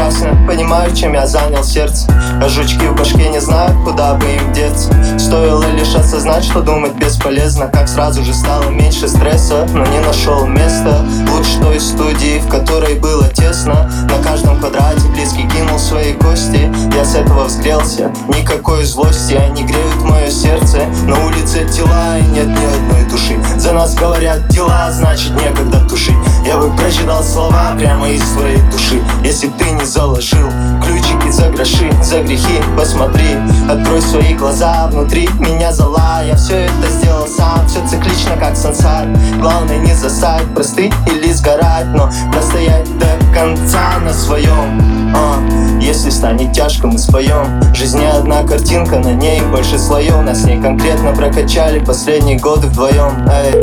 прекрасно понимаю, чем я занял сердце. А жучки в башке не знают, куда бы им деться. Стоило лишь осознать, что думать бесполезно, как сразу же стало меньше стресса. Но не нашел места лучше той студии, в которой было тесно. На каждом квадрате близкий кинул свои кости. Я с этого взгрелся, никакой злости, они греют мое сердце. На улице тела и нет ни одной души. За нас говорят дела, значит некогда тушить. Я бы прочитал слова прямо из своей души, если б ты не заложил ключики за гроши, за грехи. Посмотри, открой свои глаза, внутри меня зола. Я все это сделал сам, все циклично как сансар. Главное не засать, простыть или сгорать, но простоять до конца на своем. Если станет тяжко, мы споем. Жизнь не одна картинка, на ней больше слоев. Нас с ней конкретно прокачали последние годы вдвоем.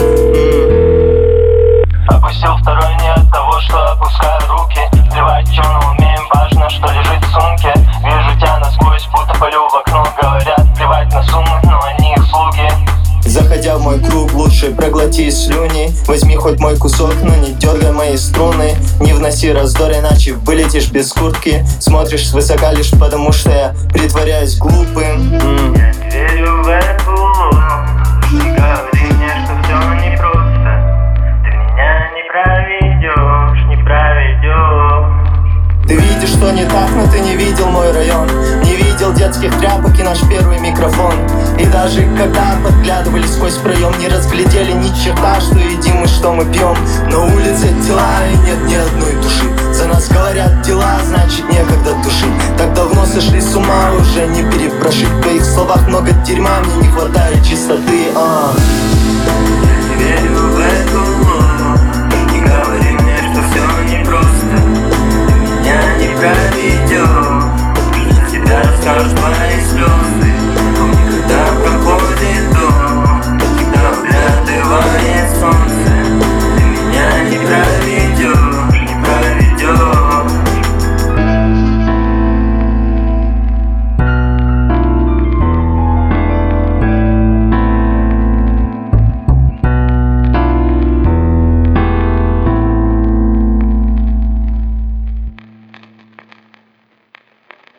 Опустил второй не от того, что опускаю руки. Плевать, что мы умеем, важно, что лежит в сумке. Вижу тебя насквозь, будто палю в окно. Говорят, плевать на суммы, но они их слуги. Заходя в мой круг, лучше проглоти слюни. Возьми хоть мой кусок, но не дергай мои струны. Не вноси раздор, иначе вылетишь без куртки. Смотришь свысока лишь потому, что я притворяюсь глупым. Я не верю в эту ложь. Не говори мне, что все непросто. Ты меня не проведешь, не проведешь. Ты видишь, что не так, но ты не видел мой район. Не видел детских тряпок и наш первый микрофон. И даже когда подглядывали сквозь проем, не разглядели ни черта, что едим и что мы пьем. На улице тела и нет ни одной души. За нас говорят дела, значит некогда тушить. Так давно сошли с ума, уже не перепрошить. В твоих словах много дерьма, мне не хватает чистоты. Я не верю